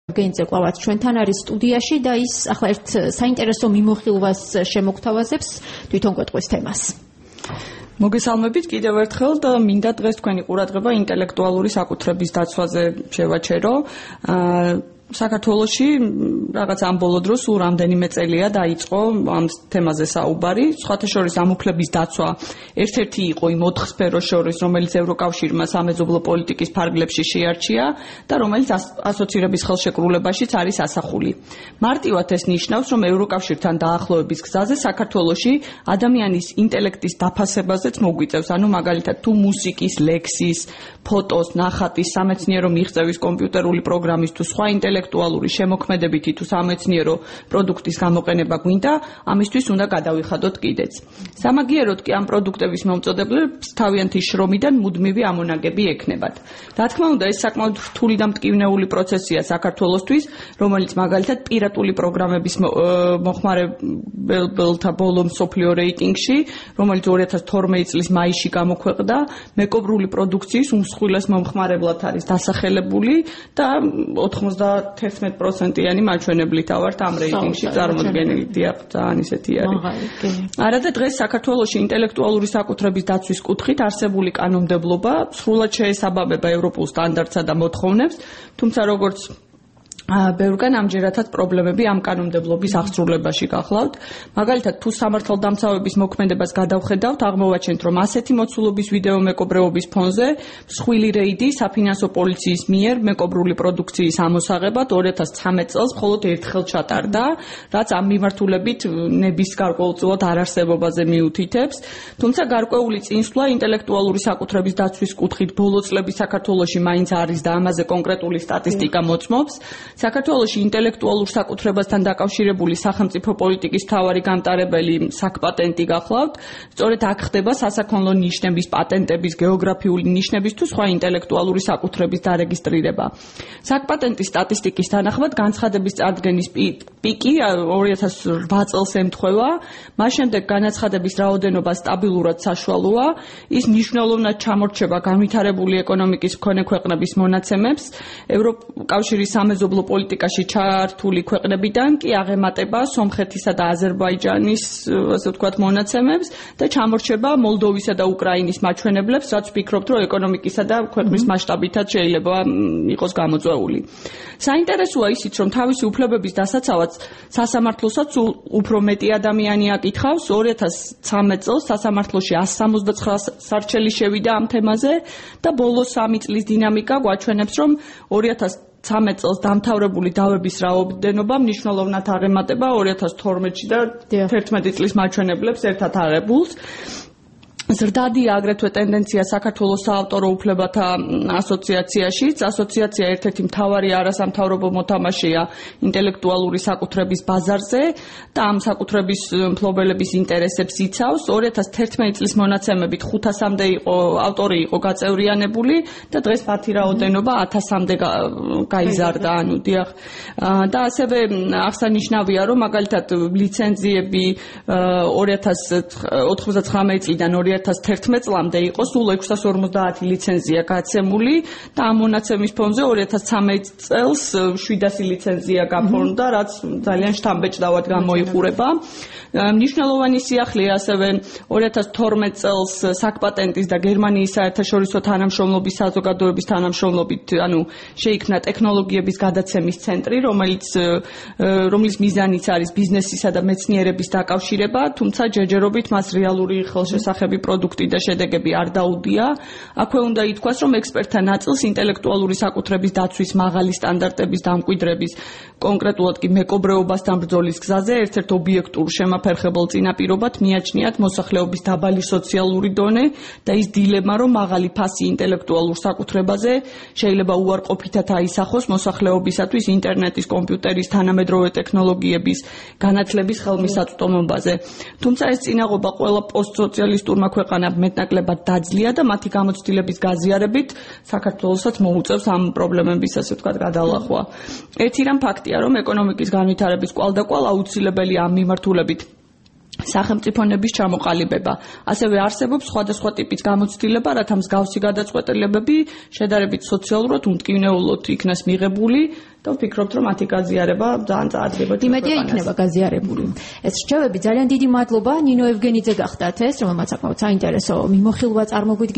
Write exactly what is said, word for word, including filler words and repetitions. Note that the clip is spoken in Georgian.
გენძე ყავად ჩვენთან არის სტუდიაში და ის ახლა ერთ საინტერესო მიმოხილვას შემოგთავაზებს თვითონ კვეთყვის თემას. მოგესალმებით კიდევ ერთხელ და მინდა დღეს თქვენი ყურადღება ინტელექტუალური საკუთრების დაცვაზე შევაჩერო. საქართველოში რაღაც ამ ბოლო დროს სულ რამდენიმე წელია დაიწყო ამ თემაზე საუბარი. სხვათა შორის ამ უფლების დაცვა ერთ-ერთი იყო იმ ოთხ სფეროს შორის, რომელიც ევროკავშირმა სამეზობლო პოლიტიკის ფარგლებში შეარჩია და რომელიც ასოცირების ხელშეკრულებაშიც არის ასახული. მარტივად ეს ნიშნავს, რომ ევროკავშირთან დაახლოების გზაზე საქართველოში ადამიანის ინტელექტის დაფასებაზეც მოგვიწევს. ანუ მაგალითად თუ მუსიკის, ლექსის, ფოტოს, ნახატის, სამეცნიერო მიღწევის კომპიუტერული პროგრამის თუ სხვა ინტელექტუალური შემოქმედებითი თუ სამეცნიერო პროდუქტის გამოყენება გვინდა, ამისთვის უნდა გადავიხადოთ კიდეც. სამაგიეროდ კი ამ პროდუქტების მომწოდებლებს თავიანთი შრომიდან მუდმივი ამონაგები ექნებათ. რა თქმა უნდა, ეს საკმაოდ რთული და მტკივნეული პროცესია საქართველოსთვის, რომელიც მაგალითად პირატული პროგრამების მოხმარებელთა ბოლო მსოფლიო რეიტინგში, რომელიც ორი ათას თორმეტი წლის მაისში გამოქვეყნდა, მეკობრული პროდუქციის უმსხვილეს მომხმარებლად არის დასახელებული და ოცდაათი პროცენტიანი მაჩვენებლით ავართ ამ რეიტინგში წარმოდგენილი. დიახ, ძალიან ისეთი არის. არადა დღეს საქართველოში ინტელექტუალური საკუთრების დაცვის კუთხით არსებული კანონმდებლობა სრულად შეესაბამება ევროპულ სტანდარტსა და მოთხოვნებს, თუმცა როგორც ბევრგან ამჯერადაც პრობლემები ამ კანონმდებლობის აღსრულებაში გახლავთ. მაგალითად, თუ სამართალდამცავების მოქმედებას გადავხედავთ, აღმოვაჩენთ, რომ ასეთი მოცულობის ვიდეო მეკობრეობის ფონზე მსხვილი რეიდი საფინანსო პოლიციის მიერ მეკობრული პროდუქციის ამოსაღებად ორი ათას ცხრამეტ წელს მხოლოდ ერთხელ ჩატარდა, რაც ამ მიმართულებით ნების გარკვეულწილად არარსებობაზე მიუთითებს. თუმცა გარკვეული წინსვლა ინტელექტუალური საკუთრების დაცვის კუთხით ბოლო წლების საქართველოში მაინც არის და ამაზე კონკრეტული სტატისტიკა მოწმობს. საქართველოში ინტელექტუალურ საკუთრებასთან დაკავშირებული სახელმწიფო პოლიტიკის მთავარი გამტარებელი საკპატენტი გახლავთ. სწორედ აქ ხდება სასაქონლო ნიშნების, პატენტების, გეოგრაფიული ნიშნების თუ სხვა ინტელექტუალური საკუთრების დარეგისტრირება. საკპატენტის სტატისტიკის თანახმად განცხადების წარდგენის პიკი ორი ათას რვა წელს ემთხვევა, მას შემდეგ განაცხადების რაოდენობა სტაბილურად საშუალოა, ის მნიშვნელოვნად ჩამორჩება განვითარებული ეკონომიკის მქონე ქვეყნების მონაცემებს, ევროკავშირის სამეზობლო პოლიტიკაში ჩართული ქვეყნებიდან კი აღემატება სომხეთისა და აზერბაიჯანის, ასე ვთქვათ, მონაცემებს და ჩამორჩება მოლდოვისა და უკრაინის მაჩვენებლებს, რაც ვფიქრობთ, რომ ეკონომიკისა და ქვეყნის მასშტაბითაც შეიძლება იყოს გამოწვეული. საინტერესოა ისიც, რომ თავისი უფლებების დასაცავად სასამართლოსაც უფრო მეტი ადამიანი აკითხავს. ორი ათას ცხრამეტ წელს სასამართლოში ასი სამოცდაცხრა სარჩელი შევიდა ამ თემაზე და ბოლო სამი წლის დინამიკა გვაჩვენებს, რომ ორი ათას ცხრამეტ წელს დამთავრებული დავების რაოდენობა მნიშვნელოვნად აღემატება ორი ათას თორმეტში და თერთმეტი წლის მაჩვენებლებს ერთად აღებულს. ზრდადია აგრეთვე ტენდენცია საქართველოს საავტორო უფლებათა ასოციაციაშიც. ასოციაცია ერთ-ერთი მთავარი არასამთავრობო მოთამაშეა ინტელექტუალური საკუთრების ბაზარზე და ამ საკუთრების მფლობელების ინტერესებს იცავს. ორი ათას თერთმეტი წლის მონაცემებით ხუთასამდე იყო ავტორი იყო გაწევრიანებული და დღეს მათი რაოდენობა ათასამდე გაიზარდა. ანუ დიახ. და ასევე აღსანიშნავია, რომ მაგალითად ლიცენზიები ორი ათას ოცდაცხრამეტი წლიდან ორი ათას თერთმეტ წლამდე იყო სულ ექვსას ორმოცდაათი ლიცენზია გაცემული და ამ მონაცემის ფონზე ორი ათას ცხრამეტ წელს შვიდასი ლიცენზია გაფორმდა, რაც ძალიან შთამბეჭდავად გამოიყურება. მნიშვნელოვანი სიახლეა ასევე ორი ათას თორმეტ წელს საკპატენტის და გერმანიის საერთაშორისო თანამშრომლობის საზოგადოების თანამშრომლობით, ანუ შეიქმნა ტექნოლოგიების გადაცემის ცენტრი, რომელიც რომლის მიზანიც არის ბიზნესისა და მეცნიერების დაკავშირება, თუმცა ჯერჯერობით მას რეალური ხელშესახები პროდუქტი და შედეგები არ დაუდია. აქვე უნდა ითქვას, რომ ექსპერტთა ნაწილს ინტელექტუალური საკუთრების დაცვის მაღალი სტანდარტების დამკვიდრების, კონკრეტულად კი მეკობრეობასთან ბრძოლის გზაზე ერთ-ერთ ობიექტურ შემაფერხებელ წინაპირობად მიაჩნიათ მოსახლეობის დაბალი სოციალური დონე და ის დილემა, რომ მაღალი ფასი ინტელექტუალურ საკუთრებაზე შეიძლება უარყოფითად აისახოს მოსახლეობისათვის ინტერნეტის, კომპიუტერის, თანამედროვე ტექნოლოგიების განათლების ხელმისაწვდომობაზე. თუმცა ეს წინაღობა ყველა პოსტსოციალისტურმა ქვეყანამ მეტნაკლებად დაძლია და მათი გამოცდილების გაზიარებით საქართველოსაც მოუწევს ამ პრობლემების, ასე ვთქვათ, გადალახვა. ერთი რამ ფაქტია, რომ ეკონომიკის განვითარების კვალდაკვალ აუცილებელია ამ მიმართულებით სახელმწიფონების ჩამოყალიბება. ასევე არსებობს სხვადასხვა ტიპის გამოცდილება, რათა მსგავსი გადაწყვეტილებები შედარებით სოციალურად უმტკივნეულოდ იქნას მიღებული და ვფიქრობთ, რომ მათი გაზიარება ძალიან წარადგება. იმედია იქნება გაზიარებული. ეს რჩევები ძალიან დიდი მადლობა ნინო ევგენიძე გახდათ ეს, რომელმაც საკმაოდ საინტერესო მიმოხილვა წარმოგვიდგა.